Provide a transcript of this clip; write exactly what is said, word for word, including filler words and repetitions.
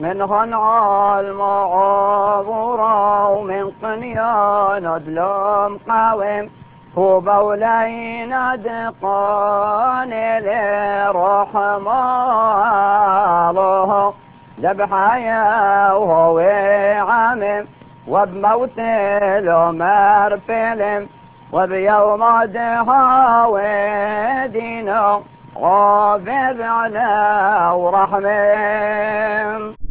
منهن المعبورة ومن قنيان أدلم قويم هو بولين دقان لرحمه ذبحايا وهو عمم وبموت الأمر فيلم وبيوم دهاوي دينه غافر على ورحمه.